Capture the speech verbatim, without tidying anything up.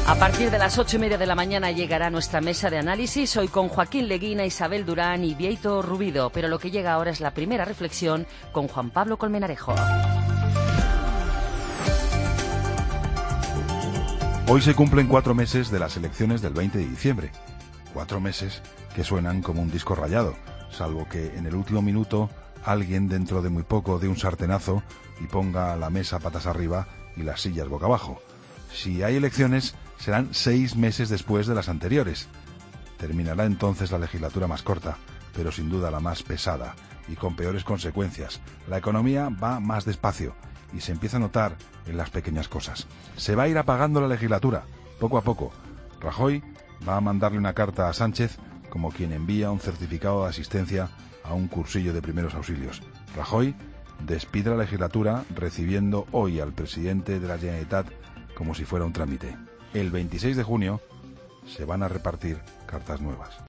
A partir de las ocho y media de la mañana llegará nuestra mesa de análisis, hoy con Joaquín Leguina, Isabel Durán y Bieito Rubido. Pero lo que llega ahora es la primera reflexión con Juan Pablo Colmenarejo. Hoy se cumplen cuatro meses de las elecciones del veinte de diciembre. Cuatro meses que suenan como un disco rayado, salvo que en el último minuto alguien dentro de muy poco dé un sartenazo y ponga la mesa patas arriba y las sillas boca abajo. Si hay elecciones, serán seis meses después de las anteriores. Terminará entonces la legislatura más corta, pero sin duda la más pesada y con peores consecuencias. La economía va más despacio y se empieza a notar en las pequeñas cosas. Se va a ir apagando la legislatura, poco a poco. Rajoy va a mandarle una carta a Sánchez como quien envía un certificado de asistencia a un cursillo de primeros auxilios. Rajoy despide la legislatura recibiendo hoy al presidente de la Generalitat como si fuera un trámite. El veintiséis de junio se van a repartir cartas nuevas.